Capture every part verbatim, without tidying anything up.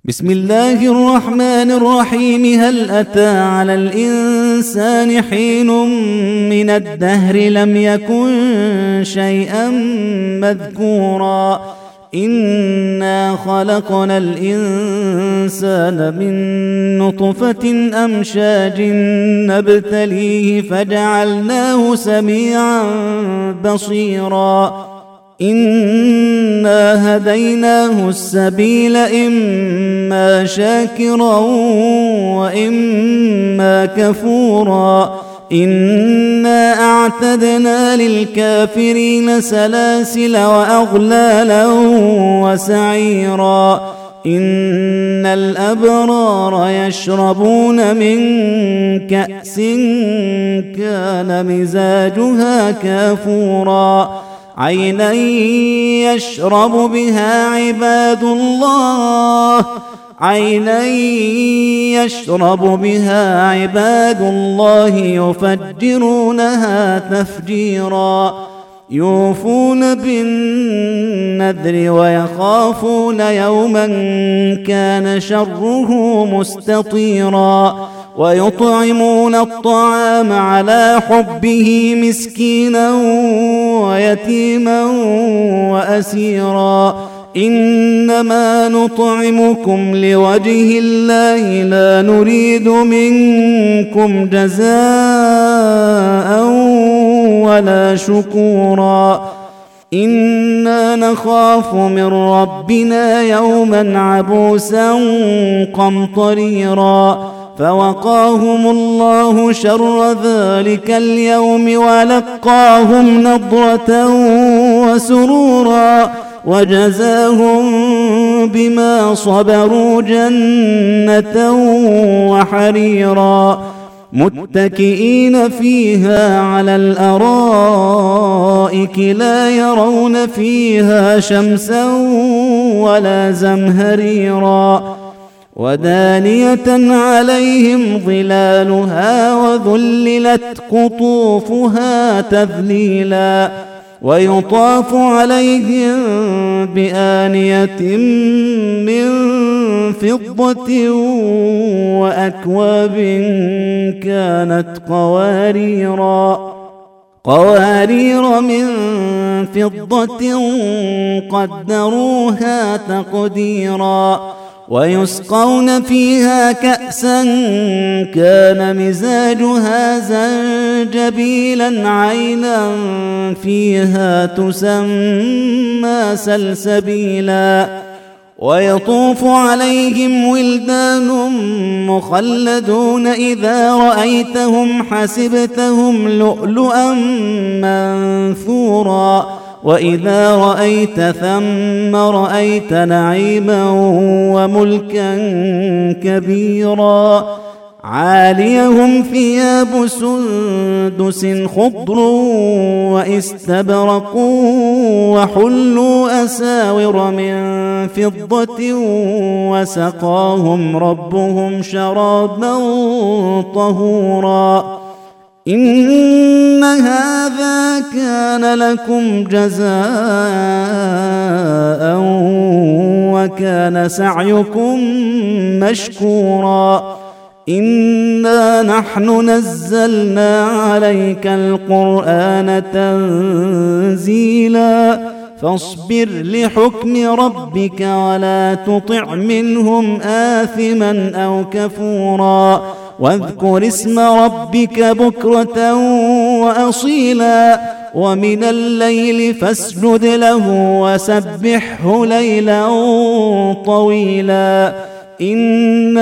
بسم الله الرحمن الرحيم. هل أتى على الإنسان حين من الدهر لم يكن شيئا مذكورا إنا خلقنا الإنسان من نطفة أمشاج نبتليه فجعلناه سميعا بصيرا إنا هديناه السبيل إما شاكرا وإما كفورا إنا أعتدنا للكافرين سلاسل وأغلالا وسعيرا إن الأبرار يشربون من كأس كان مزاجها كافورا عينا يشرب بها عباد الله عينا يشرب بها عباد الله يفجرونها تفجيرا يوفون بالنذر ويخافون يوما كان شره مستطيرا ويطعمون الطعام على حبه مسكينا ويتيما وأسيرا إنما نطعمكم لوجه الله لا نريد منكم جزاء ولا شكورا إنا نخاف من ربنا يوما عبوسا قمطريرا فوقاهم الله شر ذلك اليوم ولقاهم نضرة وسرورا وجزاهم بما صبروا جنة وحريرا متكئين فيها على الأرائك لا يرون فيها شمسا ولا زمهريرا ودانية عليهم ظلالها وذللت قطوفها تذليلا ويطاف عليهم بآنية من فضة وأكواب كانت قواريرا قوارير من فضة قدروها تقديرا ويسقون فيها كأسا كان مزاجها زنجبيلا عينا فيها تسمى سلسبيلا ويطوف عليهم ولدان مخلدون إذا رأيتهم حسبتهم لؤلؤا منثورا وإذا رأيت ثم رأيت نعيما وملكا كبيرا عاليهم ثياب سندس خضر واستبرق وحلوا أساور من فضة وسقاهم ربهم شرابا طهورا إن هذا كان لكم جزاء وكان سعيكم مشكورا إنا نحن نزلنا عليك القرآن تنزيلا فاصبر لحكم ربك ولا تطع منهم آثما أو كفورا واذكر اسم ربك بكرة وأصيلا ومن الليل فاسجد له وسبحه ليلا طويلا إن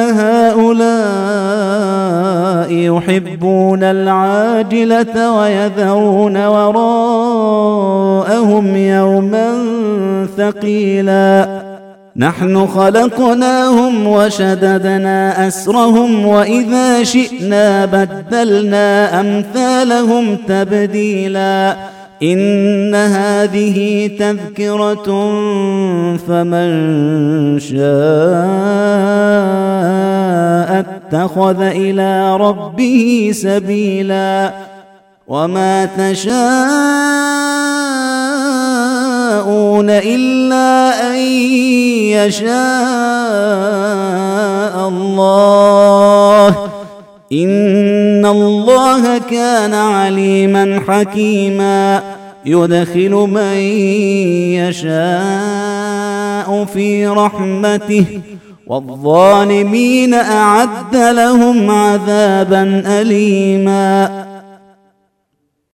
هؤلاء يحبون العاجلة ويذرون وراءهم يوما ثقيلا نحن خلقناهم وشددنا أسرهم وإذا شئنا بدلنا أمثالهم تبديلا إن هذه تذكرة فمن شاء اتخذ إلى ربه سبيلا وما تشاءون إلا أن يشاء إن الله كان عليما حكيما يدخل من يشاء في رحمته والظالمين أعد لهم عذابا أليما.